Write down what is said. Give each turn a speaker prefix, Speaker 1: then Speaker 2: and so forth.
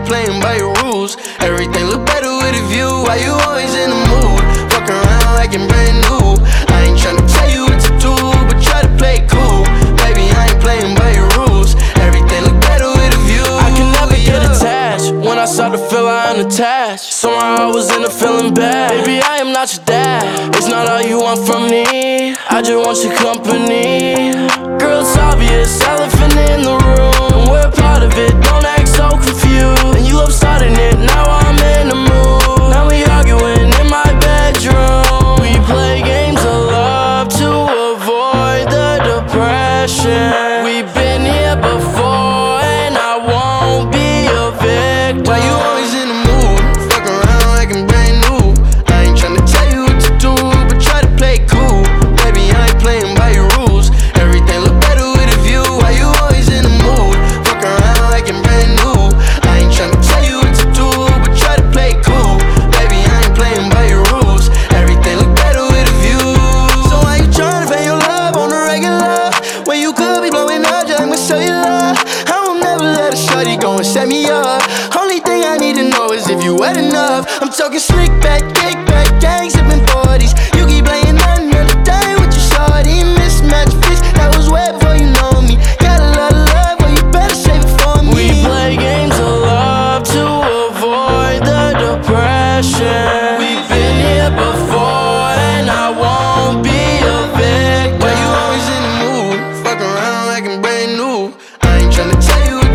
Speaker 1: playing by your rules. Everything look better with a view. Why you always in the mood? Fuck around like I'm brand new. I ain't tryna tell you what to do, but try to play it cool. Baby, I ain't playing by your rules. Everything look better with a view.
Speaker 2: I can never get attached. When I start to feel I am attached, somehow I was in a feeling bad. Baby, I am not your dad. It's not all you want from me. I just want your company. Girl, it's obvious, elephant in the room. We're part of it, don't act so confused. And you love starting it, now I'm in the mood. Now we arguing in my bedroom. We play games of love to avoid the depression. We've been here before and I won't be a victim.
Speaker 1: Why you always in the mood? Fuck around like I'm brand new. I ain't tryna tell you what to do, but try to play it cool. Baby, I ain't playing by your rules. Everything look better with a view. Why you always in the mood? Fuck around like I'm brand new. I ain't tryna tell you what to do, but try to play it cool. Baby, I ain't playing by your rules. Everything look better with a view. So why you tryna pay your love on the regular when you could be blowing up just like my cellular? I will never let a shorty go and set me up. Only thing I need to know is if you wet enough. I'm talking slick back, kick back, gang sipping 40s. You keep playing another day with your shorty. Mismatch fish, that was way before you know me. Got a lot of love, but you better save it for me.
Speaker 2: We play games of love to avoid the depression. We've been here before and I won't be a victim.
Speaker 1: Why you always in the mood? Fuck around like I'm brand new. I ain't tryna tell you